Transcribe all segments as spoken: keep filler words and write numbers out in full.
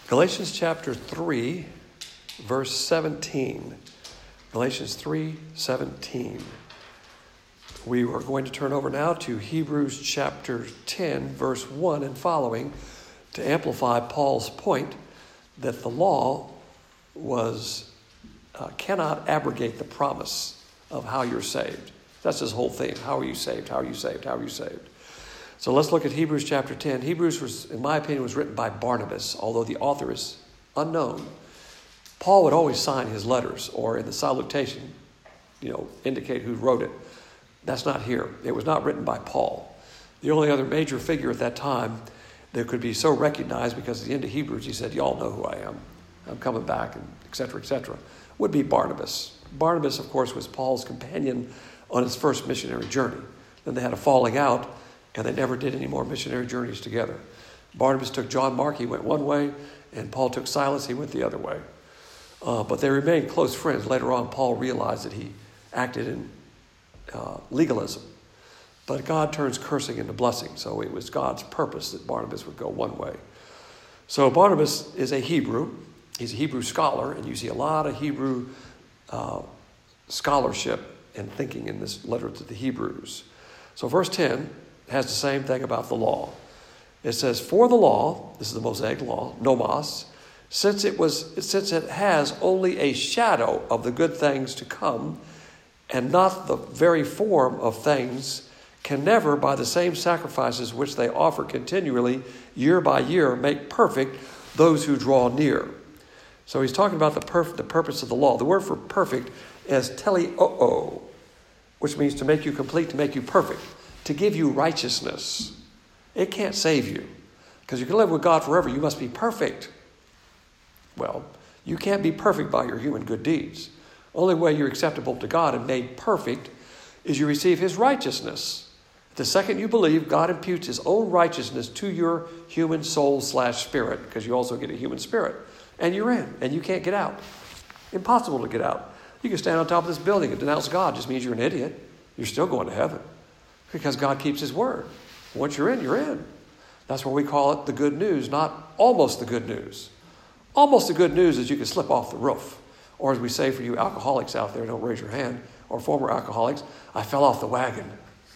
Galatians chapter three, verse seventeen. Galatians three seventeen. We are going to turn over now to Hebrews chapter ten, verse one and following, to amplify Paul's point that the law was uh, cannot abrogate the promise of how you're saved. That's his whole theme. How are you saved? How are you saved? How are you saved? So let's look at Hebrews chapter ten. Hebrews, was, in my opinion, was written by Barnabas, although the author is unknown. Paul would always sign his letters, or in the salutation, you know, indicate who wrote it. That's not here. It was not written by Paul. The only other major figure at that time that could be so recognized, because at the end of Hebrews he said, y'all know who I am. I'm coming back, and et cetera, et cetera, would be Barnabas. Barnabas, of course, was Paul's companion on his first missionary journey. Then they had a falling out, and they never did any more missionary journeys together. Barnabas took John Mark, he went one way, and Paul took Silas, he went the other way. Uh, but they remained close friends. Later on, Paul realized that he acted in uh, legalism. But God turns cursing into blessing, so it was God's purpose that Barnabas would go one way. So Barnabas is a Hebrew. He's a Hebrew scholar, and you see a lot of Hebrew uh, scholarship and thinking in this letter to the Hebrews. So verse ten has the same thing about the law. It says, for the law, this is the Mosaic law, nomos, since it was, since it has only a shadow of the good things to come, and not the very form of things, can never, by the same sacrifices which they offer continually, year by year, make perfect those who draw near. So he's talking about the, perf- the purpose of the law. The word for perfect is teleoo, which means to make you complete, to make you perfect, to give you righteousness. It can't save you, because you can live with God forever. You must be perfect. Well, you can't be perfect by your human good deeds. Only way you're acceptable to God and made perfect is you receive his righteousness. The second you believe, God imputes his own righteousness to your human soul slash spirit, because you also get a human spirit. And you're in, and you can't get out. Impossible to get out. You can stand on top of this building and denounce God. Just means you're an idiot. You're still going to heaven, because God keeps his word. Once you're in, you're in. That's why we call it the good news, not almost the good news. Almost the good news is you can slip off the roof. Or as we say for you alcoholics out there, don't raise your hand, or former alcoholics, I fell off the wagon.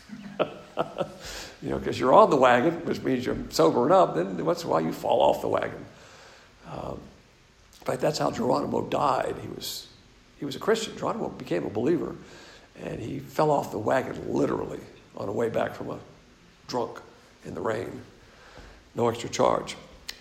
You know, because you're on the wagon, which means you're sobering up, then that's why you fall off the wagon. Um, in fact, that's how Geronimo died. He was he was a Christian. Geronimo became a believer, and he fell off the wagon literally on the way back from a drunk in the rain. No extra charge.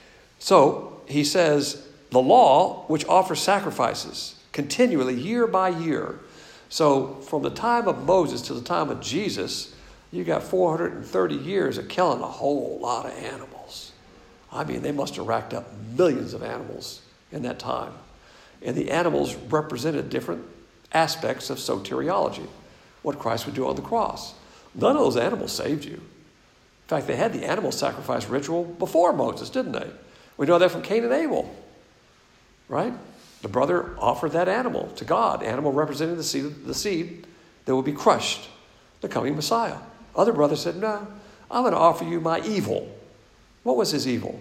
So he says, the law, which offers sacrifices continually year by year. So from the time of Moses to the time of Jesus, you got four hundred thirty years of killing a whole lot of animals. I mean, they must have racked up millions of animals in that time. And the animals represented different aspects of soteriology, what Christ would do on the cross. None of those animals saved you. In fact, they had the animal sacrifice ritual before Moses, didn't they? We know that from Cain and Abel, right? The brother offered that animal to God, animal representing the seed, the seed that would be crushed, the coming Messiah. Other brother said, no, I'm going to offer you my evil. What was his evil?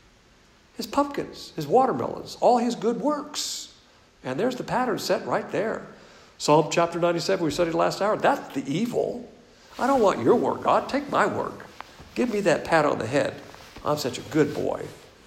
His pumpkins, his watermelons, all his good works. And there's the pattern set right there. Psalm chapter ninety-seven, we studied last hour. That's the evil. I don't want your work, God. Take my work. Give me that pat on the head. I'm such a good boy.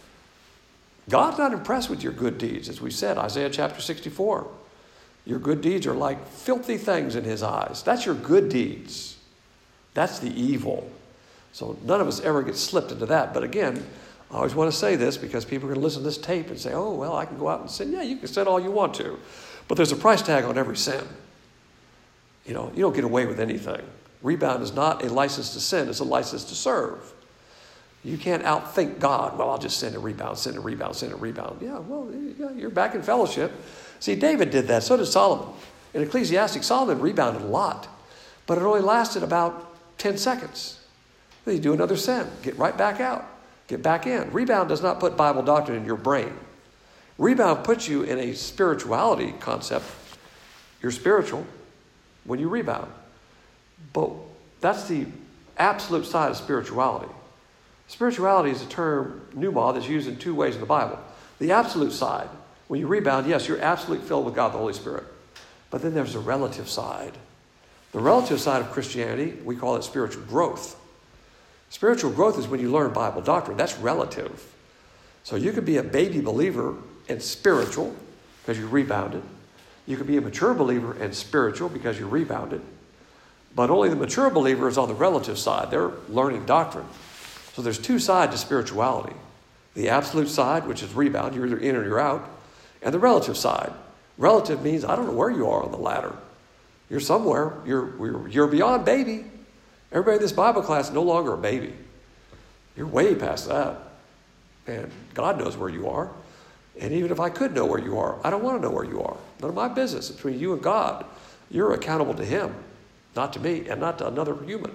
God's not impressed with your good deeds, as we said, Isaiah chapter sixty-four. Your good deeds are like filthy things in his eyes. That's your good deeds. That's the evil. So none of us ever get slipped into that. But again, I always want to say this, because people are going to listen to this tape and say, oh, well, I can go out and sin. Yeah, you can sin all you want to. But there's a price tag on every sin. You know, you don't get away with anything. Rebound is not a license to sin. It's a license to serve. You can't outthink God. Well, I'll just sin and rebound, sin and rebound, sin and rebound. Yeah, well, yeah, you're back in fellowship. See, David did that. So did Solomon. In Ecclesiastes, Solomon rebounded a lot. But it only lasted about ten seconds. Then you do another sin. Get right back out. Get back in. Rebound does not put Bible doctrine in your brain. Rebound puts you in a spirituality concept. You're spiritual when you rebound. But that's the absolute side of spirituality. Spirituality is a term, pneuma, that's used in two ways in the Bible. The absolute side, when you rebound, yes, you're absolutely filled with God, the Holy Spirit. But then there's a relative side. The relative side of Christianity, we call it spiritual growth. Spiritual growth is when you learn Bible doctrine. That's relative. So you could be a baby believer and spiritual because you rebounded. You could be a mature believer and spiritual because you rebounded. But only the mature believer is on the relative side. They're learning doctrine. So there's two sides to spirituality. The absolute side, which is rebound, you're either in or you're out. And the relative side. Relative means I don't know where you are on the ladder. You're somewhere. You're, you're beyond baby. Everybody in this Bible class is no longer a baby. You're way past that. And God knows where you are. And even if I could know where you are, I don't want to know where you are. None of my business. It's between you and God. You're accountable to him, not to me, and not to another human.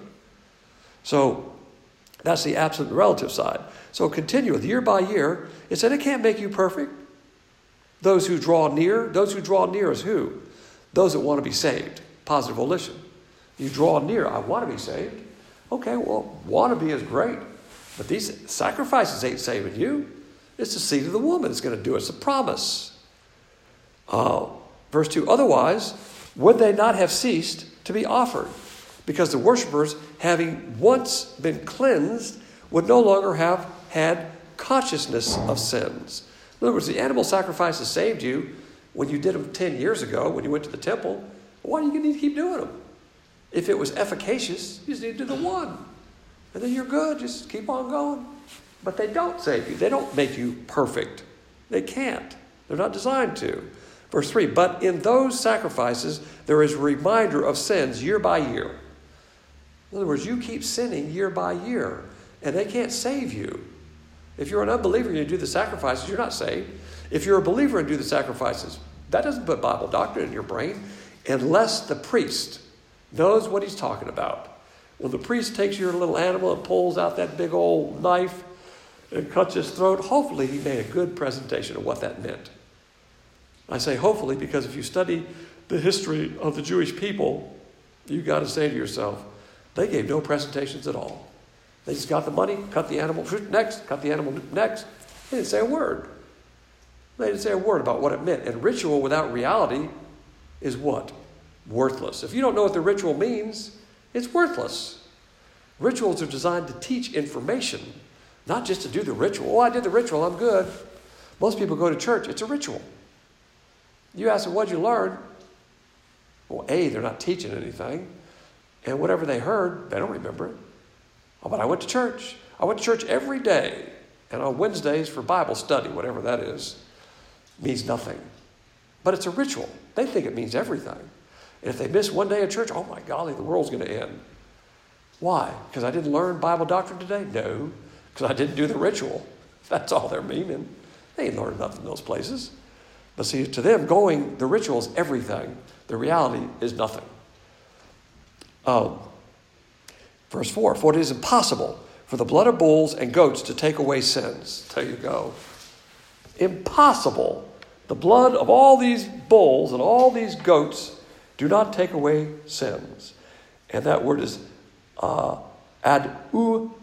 So that's the absolute and relative side. So continue with year by year. It said it can't make you perfect. Those who draw near, those who draw near is who? Those that want to be saved. Positive volition. You draw near, I want to be saved. Okay, well, want to be is great. But these sacrifices ain't saving you. It's the seed of the woman that's going to do it. It's a promise. Uh, verse two, otherwise, would they not have ceased to be offered? Because the worshipers, having once been cleansed, would no longer have had consciousness of sins. In other words, the animal sacrifices saved you when you did them ten years ago, when you went to the temple. Why do you need to keep doing them? If it was efficacious, you just need to do the one. And then you're good. Just keep on going. But they don't save you. They don't make you perfect. They can't. They're not designed to. Verse three, but in those sacrifices, there is a reminder of sins year by year. In other words, you keep sinning year by year, and they can't save you. If you're an unbeliever and you do the sacrifices, you're not saved. If you're a believer and do the sacrifices, that doesn't put Bible doctrine in your brain unless the priest knows what he's talking about. When the priest takes your little animal and pulls out that big old knife and cuts his throat, hopefully he made a good presentation of what that meant. I say hopefully because if you study the history of the Jewish people, you've got to say to yourself, they gave no presentations at all. They just got the money, cut the animal, next, cut the animal, next. They didn't say a word. They didn't say a word about what it meant. And ritual without reality is what? Worthless. If you don't know what the ritual means, it's worthless. Rituals are designed to teach information, not just to do the ritual. Oh, I did the ritual, I'm good. Most people go to church, it's a ritual. You ask them, what'd you learn? Well, A, they're not teaching anything. And whatever they heard, they don't remember it. Oh, but I went to church. I went to church every day. And on Wednesdays for Bible study, whatever that is, means nothing. But it's a ritual. They think it means everything. And if they miss one day of church, oh my golly, the world's going to end. Why? Because I didn't learn Bible doctrine today? No. Because I didn't do the ritual. That's all they're meaning. They ain't learned nothing in those places. But see, to them, going, the ritual is everything. The reality is nothing. Um, verse four, for it is impossible for the blood of bulls and goats to take away sins. There you go. Impossible. The blood of all these bulls and all these goats do not take away sins. And that word is uh, adunatos.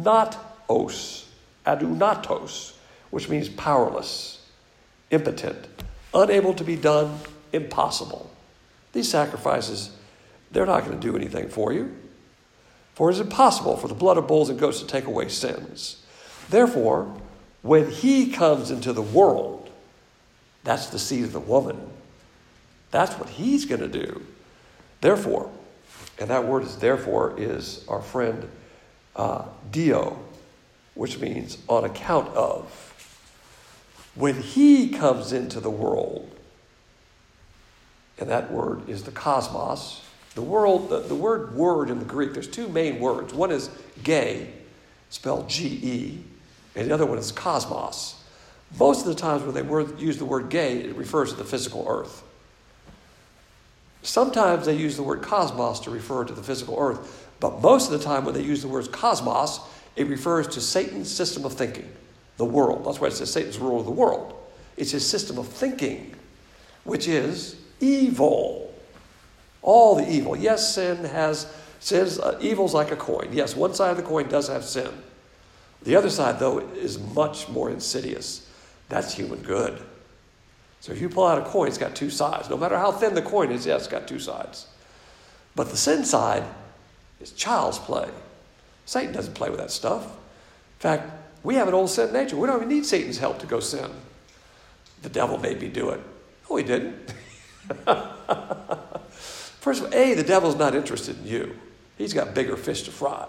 Adunatos, which means powerless, impotent, unable to be done, impossible. These sacrifices, they're not going to do anything for you. For it is impossible for the blood of bulls and goats to take away sins. Therefore, when he comes into the world, that's the seed of the woman. That's what he's going to do. Therefore, and that word is therefore is our friend uh, dio, which means on account of. When he comes into the world, and that word is the cosmos. The world, the, the word word in the Greek, there's two main words. One is gay, spelled G E, and the other one is cosmos. Most of the times when they word, use the word gay, it refers to the physical earth. Sometimes they use the word cosmos to refer to the physical earth, but most of the time when they use the word cosmos, it refers to Satan's system of thinking, the world. That's why it says Satan's rule of the world. It's his system of thinking, which is evil. All the evil. Yes, sin has, sin's, uh, evil's like a coin. Yes, one side of the coin does have sin. The other side, though, is much more insidious. That's human good. So if you pull out a coin, it's got two sides. No matter how thin the coin is, yeah, it's got two sides. But the sin side is child's play. Satan doesn't play with that stuff. In fact, we have an old sin nature. We don't even need Satan's help to go sin. The devil made me do it. No, he didn't. First of all, A, the devil's not interested in you. He's got bigger fish to fry.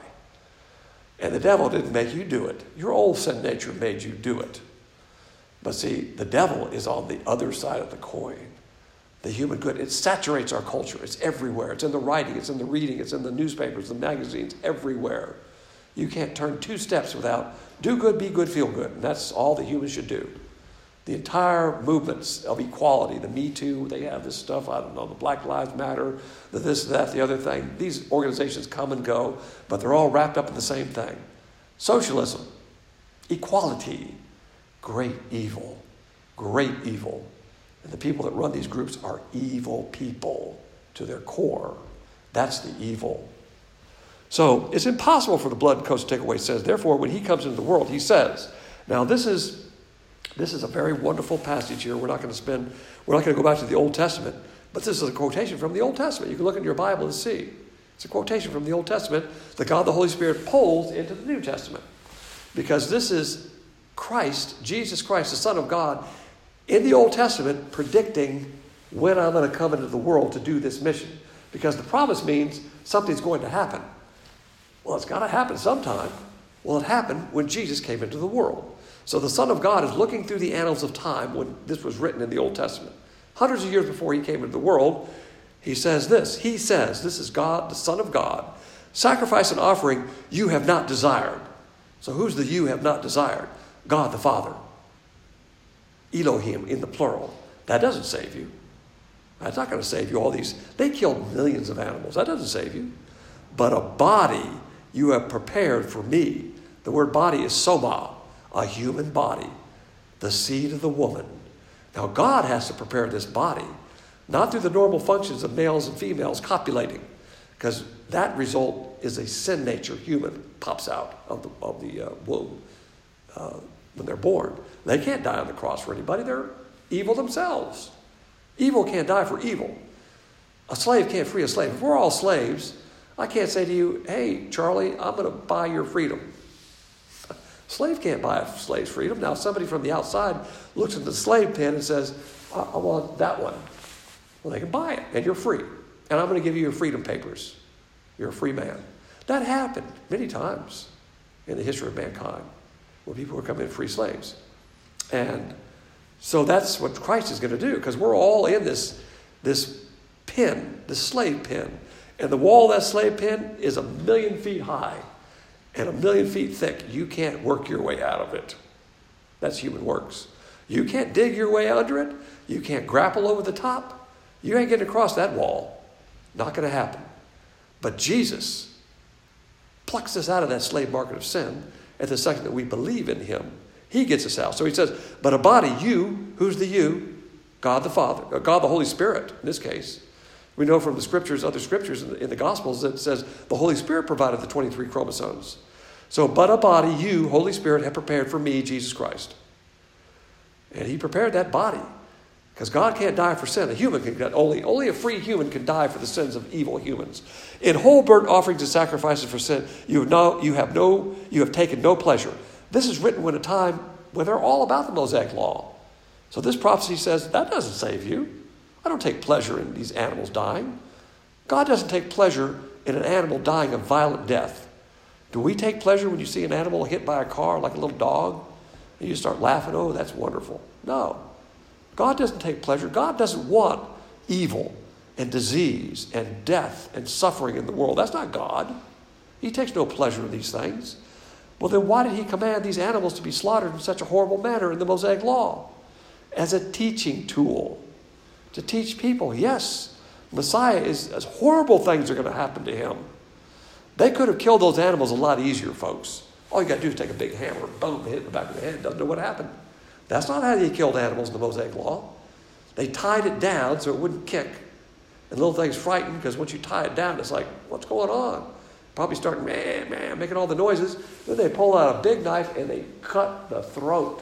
And the devil didn't make you do it. Your old sin nature made you do it. But see, the devil is on the other side of the coin. The human good. It saturates our culture. It's everywhere. It's in the writing. It's in the reading. It's in the newspapers, the magazines, everywhere. You can't turn two steps without do good, be good, feel good. And that's all that humans should do. The entire movements of equality, the Me Too, they have this stuff, I don't know, the Black Lives Matter, the this, that, the other thing. These organizations come and go, but they're all wrapped up in the same thing. Socialism, equality, great evil, great evil. And the people that run these groups are evil people to their core. That's the evil. So it's impossible for the blood coast to take away sins. Therefore, when he comes into the world, he says, now this is this is a very wonderful passage here. We're not going to spend, we're not going to go back to the Old Testament, but this is a quotation from the Old Testament. You can look in your Bible and see. It's a quotation from the Old Testament that God the Holy Spirit pulls into the New Testament. Because this is Christ, Jesus Christ, the Son of God, in the Old Testament predicting when I'm going to come into the world to do this mission. Because the promise means something's going to happen. Well, it's got to happen sometime. Well, it happened when Jesus came into the world. So the Son of God is looking through the annals of time when this was written in the Old Testament. Hundreds of years before he came into the world, he says this. He says, this is God, the Son of God, sacrifice and offering you have not desired. So who's the you have not desired? God the Father. Elohim in the plural. That doesn't save you. That's not going to save you. All these, they killed millions of animals. That doesn't save you. But a body you have prepared for me. The word body is soma, a human body, the seed of the woman. Now God has to prepare this body, not through the normal functions of males and females copulating, because that result is a sin nature. Human pops out of the, of the uh, womb uh, when they're born. They can't die on the cross for anybody. They're evil themselves. Evil can't die for evil. A slave can't free a slave. If we're all slaves, I can't say to you, hey, Charlie, I'm going to buy your freedom. Slave can't buy a slave's freedom. Now, somebody from the outside looks at the slave pen and says, I, I want that one. Well, they can buy it, and you're free. And I'm going to give you your freedom papers. You're a free man. That happened many times in the history of mankind, where people were coming in free slaves. And so that's what Christ is going to do, because we're all in this, this pen, this slave pen. And the wall of that slave pen is a million feet high and a million feet thick. You can't work your way out of it. That's human works. You can't dig your way under it. You can't grapple over the top. You ain't getting across that wall. Not going to happen. But Jesus plucks us out of that slave market of sin at the second that we believe in him. He gets us out. So he says, but a body, you, who's the you? God the Father, God the Holy Spirit, in this case. We know from the scriptures, other scriptures in the, in the Gospels, that it says the Holy Spirit provided the twenty-three chromosomes. So, but a body, you, Holy Spirit, have prepared for me, Jesus Christ. And he prepared that body. Because God can't die for sin. A human can, only, only a free human can die for the sins of evil humans. In whole burnt offerings and sacrifices for sin, you have no, you have no, you have taken no pleasure. This is written in a time when they're all about the Mosaic law. So this prophecy says, that doesn't save you. I don't take pleasure in these animals dying. God doesn't take pleasure in an animal dying a violent death. Do we take pleasure when you see an animal hit by a car like a little dog? And you start laughing, oh, that's wonderful. No. God doesn't take pleasure. God doesn't want evil and disease and death and suffering in the world. That's not God. He takes no pleasure in these things. Well, then why did he command these animals to be slaughtered in such a horrible manner in the Mosaic law? As a teaching tool. To teach people, yes, Messiah is, as horrible things are going to happen to him. They could have killed those animals a lot easier, folks. All you got to do is take a big hammer, boom, hit in the back of the head. Doesn't know what happened. That's not how they killed animals in the Mosaic law. They tied it down so it wouldn't kick. And little thing's frightened because once you tie it down, it's like, what's going on? Probably starting, man, man, making all the noises. Then they pull out a big knife and they cut the throat.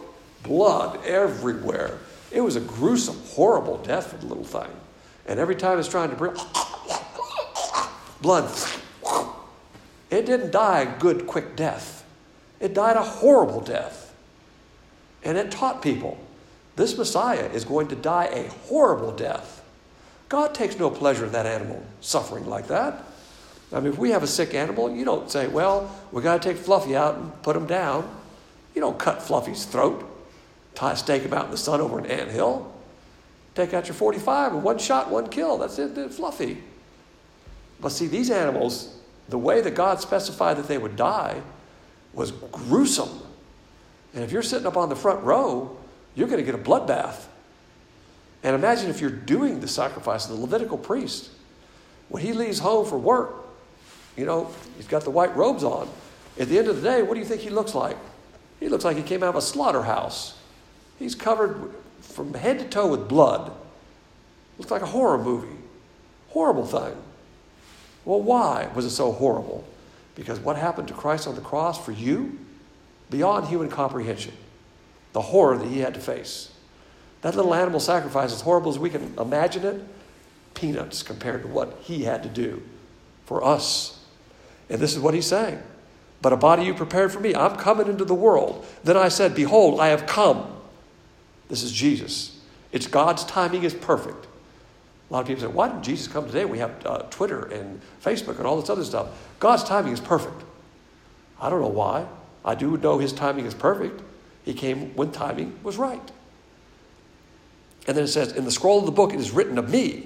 blood everywhere. It was a gruesome, horrible death for the little thing. And every time it's trying to bring blood, it didn't die a good, quick death. It died a horrible death. And it taught people, this Messiah is going to die a horrible death. God takes no pleasure in that animal suffering like that. I mean, if we have a sick animal, you don't say, well, we got to take Fluffy out and put him down. You don't cut Fluffy's throat, tie a stake him out in the sun over an anthill. Take out your forty-five and one shot, one kill. That's it, it's Fluffy. But see, these animals, the way that God specified that they would die was gruesome. And if you're sitting up on the front row, you're going to get a bloodbath. And imagine if you're doing the sacrifice of the Levitical priest. When he leaves home for work, you know, he's got the white robes on. At the end of the day, what do you think he looks like? He looks like he came out of a slaughterhouse. He's covered from head to toe with blood. Looks like a horror movie. Horrible thing. Well, why was it so horrible? Because what happened to Christ on the cross for you? Beyond human comprehension. The horror that he had to face. That little animal sacrifice, as horrible as we can imagine it, peanuts compared to what he had to do for us. And this is what he's saying. But a body you prepared for me. I'm coming into the world. Then I said, behold, I have come. This is Jesus. It's God's timing is perfect. A lot of people say, why didn't Jesus come today? We have uh, Twitter and Facebook and all this other stuff. God's timing is perfect. I don't know why. I do know his timing is perfect. He came when timing was right. And then it says, in the scroll of the book, it is written of me.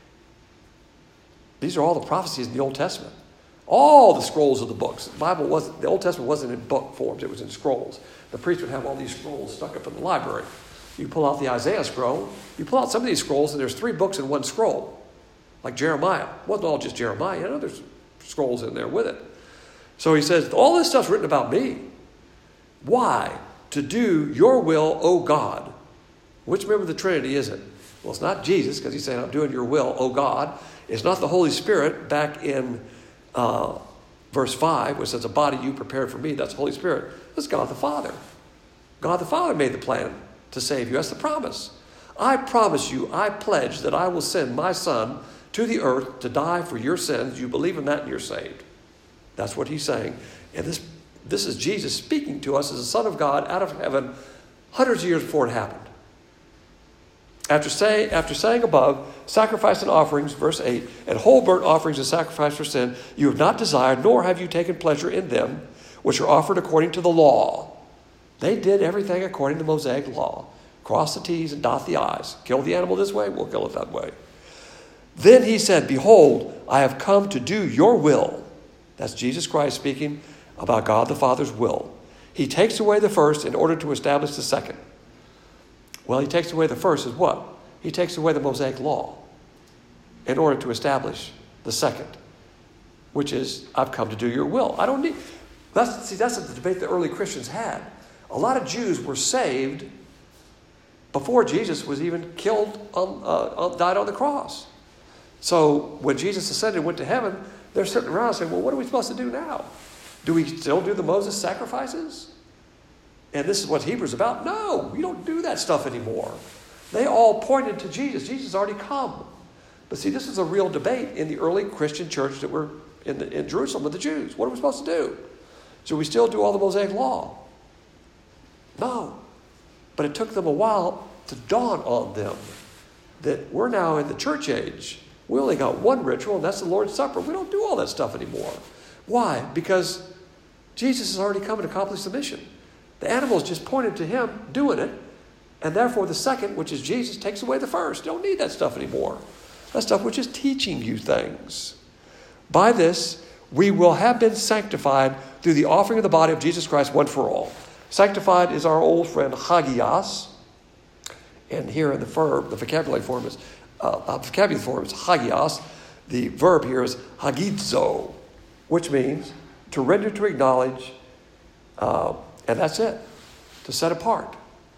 These are all the prophecies in the Old Testament. All the scrolls of the books. The Bible wasn't, the Old Testament wasn't in book forms. It was in scrolls. The priest would have all these scrolls stuck up in the library. You pull out the Isaiah scroll. You pull out some of these scrolls, and there's three books in one scroll. Like Jeremiah. It wasn't all just Jeremiah. You know, there's scrolls in there with it. So he says, all this stuff's written about me. Why? To do your will, O God. Which member of the Trinity is it? Well, it's not Jesus, because he's saying, I'm doing your will, O God. It's not the Holy Spirit back in uh, verse five, which says, a body you prepared for me. That's the Holy Spirit. That's God the Father. God the Father made the plan to save you. That's the promise. I promise you, I pledge that I will send my Son to the earth to die for your sins. You believe in that and you're saved. That's what he's saying. And this, this is Jesus speaking to us as the Son of God out of heaven hundreds of years before it happened. After, say, after saying above, sacrifice and offerings, verse eight, and whole burnt offerings and sacrifice for sin, you have not desired, nor have you taken pleasure in them, which are offered according to the law. They did everything according to the Mosaic law. Cross the T's and dot the I's. Kill the animal this way, we'll kill it that way. Then he said, behold, I have come to do your will. That's Jesus Christ speaking about God the Father's will. He takes away the first in order to establish the second. Well, he takes away the first is what? He takes away the Mosaic law in order to establish the second, which is, I've come to do your will. I don't need... That's, see, that's the debate the early Christians had. A lot of Jews were saved before Jesus was even killed, on, uh, died on the cross. So when Jesus ascended and went to heaven, they're sitting around saying, well, what are we supposed to do now? Do we still do the Moses sacrifices? And this is what Hebrews about. No, we don't do that stuff anymore. They all pointed to Jesus. Jesus has already come. But see, this is a real debate in the early Christian church that were in, the, in Jerusalem with the Jews. What are we supposed to do? Should we still do all the Mosaic law? No. But it took them a while to dawn on them that we're now in the church age. We only got one ritual, and that's the Lord's Supper. We don't do all that stuff anymore. Why? Because Jesus has already come and accomplished the mission. The animals just pointed to him doing it, and therefore the second, which is Jesus, takes away the first. You don't need that stuff anymore. That stuff which is teaching you things. By this, we will have been sanctified through the offering of the body of Jesus Christ once for all. Sanctified is our old friend hagios, and here in the verb, the vocabulary form is uh, vocabulary form is hagios. The verb here is hagizo, which means to render, to acknowledge, uh, and that's it, to set apart.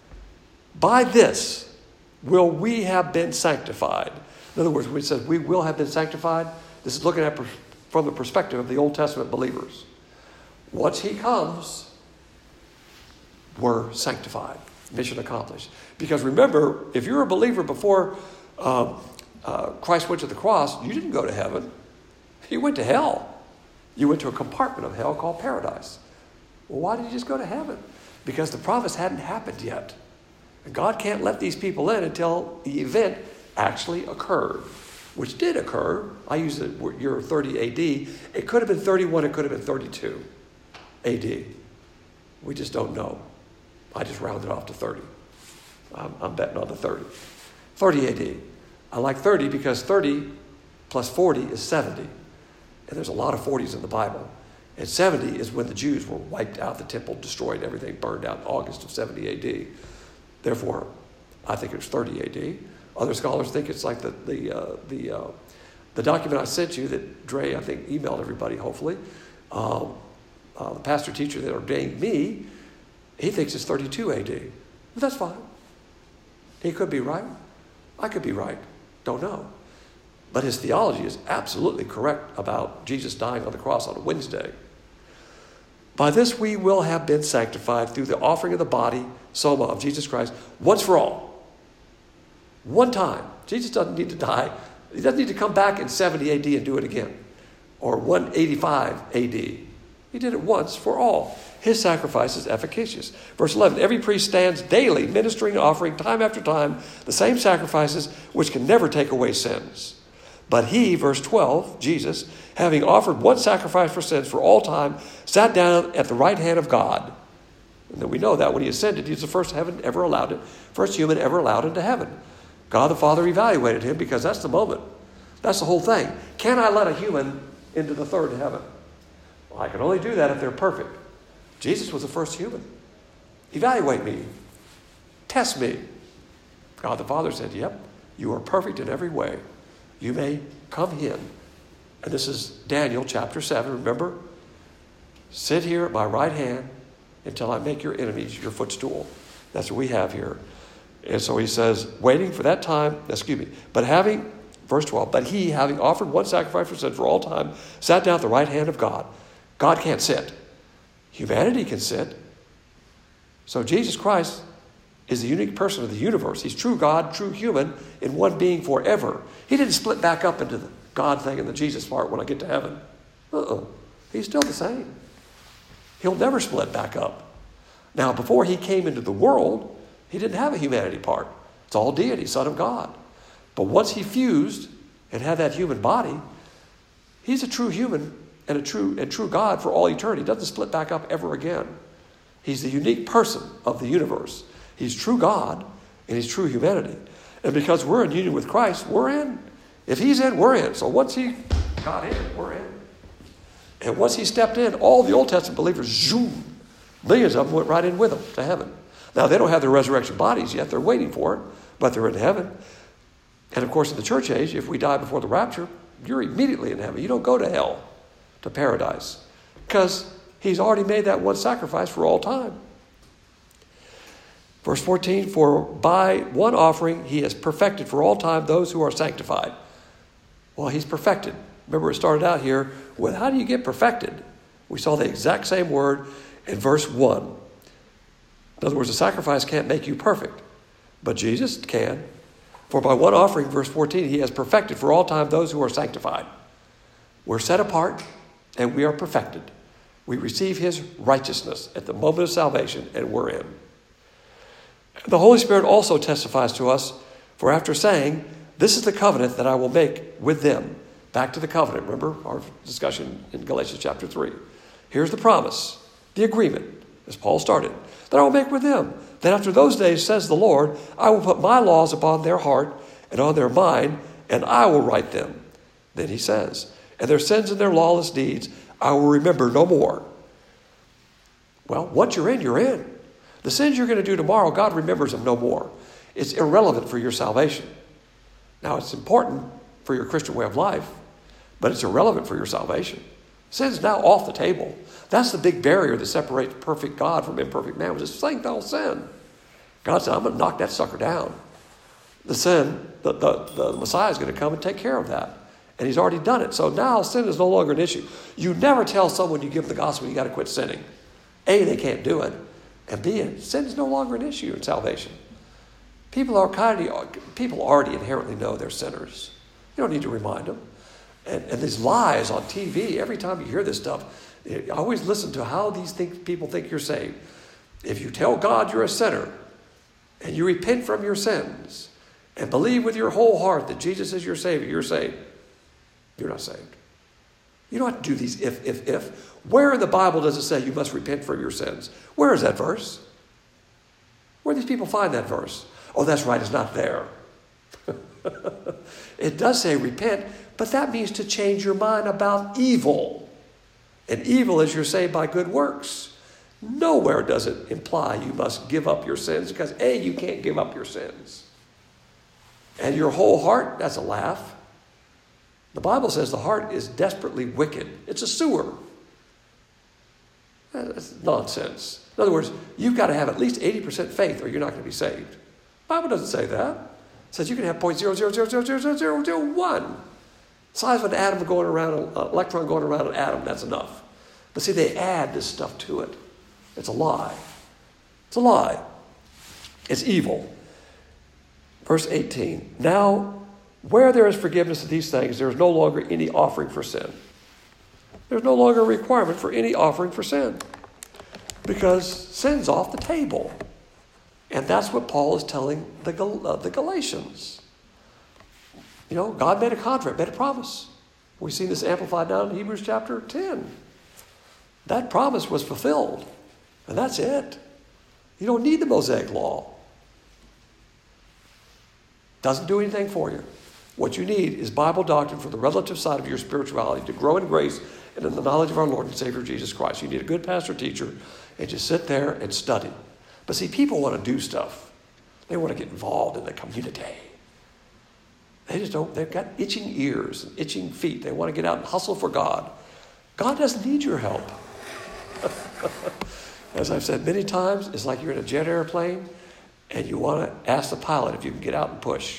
By this will we have been sanctified. In other words, when it says we will have been sanctified, this is looking at per- from the perspective of the Old Testament believers. Once he comes, we're sanctified. Mission accomplished. Because remember, if you're a believer before uh, uh, Christ went to the cross, you didn't go to heaven. You went to hell. You went to a compartment of hell called paradise. Well, why did you just go to heaven? Because the promise hadn't happened yet. And God can't let these people in until the event actually occurred, which did occur. I use the year thirty A D. It could have been thirty-one. It could have been thirty-two A D. We just don't know. I just rounded off to thirty. I'm, I'm betting on the thirty. thirty A D. I like thirty because thirty plus forty is seventy. And there's a lot of forties in the Bible. And seventy is when the Jews were wiped out, the temple destroyed, everything burned out in August of seventy A D. Therefore, I think it's thirty A D. Other scholars think it's like the the uh, the uh, the document I sent you that Dre, I think, emailed everybody, hopefully. Um, uh, the pastor teacher that ordained me, he thinks it's thirty-two A D. But that's fine. He could be right. I could be right. Don't know. But his theology is absolutely correct about Jesus dying on the cross on a Wednesday. By this we will have been sanctified through the offering of the body, soma, of Jesus Christ, once for all. One time. Jesus doesn't need to die. He doesn't need to come back in seventy A D and do it again. Or one eighty-five A D. He did it once for all. His sacrifice is efficacious. Verse eleven, every priest stands daily, ministering and offering time after time the same sacrifices which can never take away sins. But he, verse twelve, Jesus, having offered one sacrifice for sins for all time, sat down at the right hand of God. And then we know that when he ascended, he's the first heaven ever allowed it, first human ever allowed into heaven. God the Father evaluated him because that's the moment. That's the whole thing. Can I let a human into the third heaven? Well, I can only do that if they're perfect. Jesus was the first human. Evaluate me. Test me. God the Father said, yep, you are perfect in every way. You may come in. And this is Daniel chapter seven. Remember? Sit here at my right hand until I make your enemies your footstool. That's what we have here. And so he says, waiting for that time, excuse me, but having, verse twelve, but he, having offered one sacrifice for sin for all time, sat down at the right hand of God. God can't sit. Humanity can sit. So Jesus Christ is the unique person of the universe. He's true God, true human, in one being forever. He didn't split back up into the God thing and the Jesus part when I get to heaven. Uh-uh. He's still the same. He'll never split back up. Now, before he came into the world, he didn't have a humanity part. It's all deity, Son of God. But once he fused and had that human body, he's a true human and a true and true God for all eternity. He doesn't split back up ever again. He's the unique person of the universe. He's true God and he's true humanity. And because we're in union with Christ, we're in. If he's in, we're in. So once he got in, we're in. And once he stepped in, all the Old Testament believers, zoom, millions of them went right in with him to heaven. Now, they don't have their resurrection bodies yet. They're waiting for it, but they're in heaven. And, of course, in the church age, if we die before the rapture, you're immediately in heaven. You don't go to hell, to paradise, because he's already made that one sacrifice for all time. Verse fourteen, for by one offering he has perfected for all time those who are sanctified. Well, he's perfected. Remember, it started out here with how do you get perfected? We saw the exact same word in verse one. In other words, a sacrifice can't make you perfect, but Jesus can. For by one offering, verse fourteen, he has perfected for all time those who are sanctified. We're set apart and we are perfected. We receive his righteousness at the moment of salvation and we're in. The Holy Spirit also testifies to us, for after saying, this is the covenant that I will make with them. Back to the covenant, remember our discussion in Galatians chapter three. Here's the promise, the agreement, as Paul started, that I will make with them. That after those days, says the Lord, I will put my laws upon their heart and on their mind, and I will write them. Then he says, and their sins and their lawless deeds I will remember no more. Well, once you're in, you're in. The sins you're going to do tomorrow, God remembers them no more. It's irrelevant for your salvation. Now, it's important for your Christian way of life, but it's irrelevant for your salvation. Sin's now off the table. That's the big barrier that separates perfect God from imperfect man, was this thing called sin. God said, I'm going to knock that sucker down. The sin, the, the, the Messiah is going to come and take care of that. And he's already done it. So now sin is no longer an issue. You never tell someone you give them the gospel you got to quit sinning. A, they can't do it. And B, sin is no longer an issue in salvation. People are kind of, people already inherently know they're sinners. You don't need to remind them. And, and these lies on T V, every time you hear this stuff, I always listen to how these think, people think you're saved. If you tell God you're a sinner and you repent from your sins and believe with your whole heart that Jesus is your Savior, you're saved. You're not saved. You don't have to do these if, if, if. Where in the Bible does it say you must repent from your sins? Where is that verse? Where do these people find that verse? Oh, that's right, it's not there. It does say repent, but that means to change your mind about evil. And evil is you're saved by good works. Nowhere does it imply you must give up your sins because, A, you can't give up your sins. And your whole heart, that's a laugh. The Bible says the heart is desperately wicked. It's a sewer. That's nonsense. In other words, you've got to have at least eighty percent faith or you're not going to be saved. The Bible doesn't say that. It says you can have zero point zero zero zero zero zero zero zero one. Size of an atom going around, an electron going around an atom, that's enough. But see, they add this stuff to it. It's a lie. It's a lie. It's evil. Verse eighteen. Now, where there is forgiveness of these things, there is no longer any offering for sin. There's no longer a requirement for any offering for sin. Because sin's off the table. And that's what Paul is telling the, Gal- uh, the Galatians. You know, God made a contract, made a promise. We've seen this amplified down in Hebrews chapter ten. That promise was fulfilled. And that's it. You don't need the Mosaic law. Doesn't do anything for you. What you need is Bible doctrine for the relative side of your spirituality to grow in grace and in the knowledge of our Lord and Savior Jesus Christ. You need a good pastor teacher and just sit there and study. But see, people want to do stuff. They want to get involved in the community. They just don't, they've got itching ears and itching feet. They want to get out and hustle for God. God doesn't need your help. As I've said many times, it's like you're in a jet airplane and you want to ask the pilot if you can get out and push.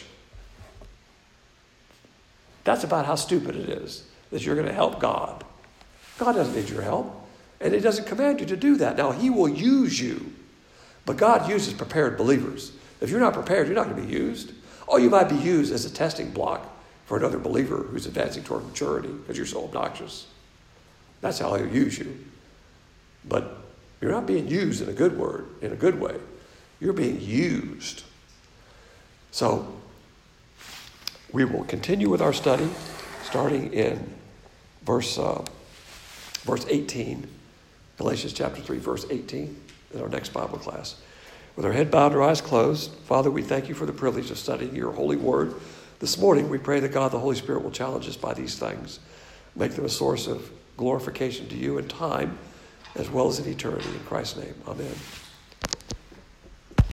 That's about how stupid it is, that you're going to help God. God doesn't need your help, and he doesn't command you to do that. Now, he will use you, but God uses prepared believers. If you're not prepared, you're not going to be used. Oh, you might be used as a testing block for another believer who's advancing toward maturity because you're so obnoxious. That's how he'll use you. But you're not being used in a good word, in a good way. You're being used. So, we will continue with our study, starting in verse uh, verse eighteen, Galatians chapter three, verse eighteen, in our next Bible class. With our head bowed and our eyes closed, Father, we thank you for the privilege of studying your holy word. This morning, we pray that God, the Holy Spirit, will challenge us by these things, make them a source of glorification to you in time as well as in eternity. In Christ's name, amen.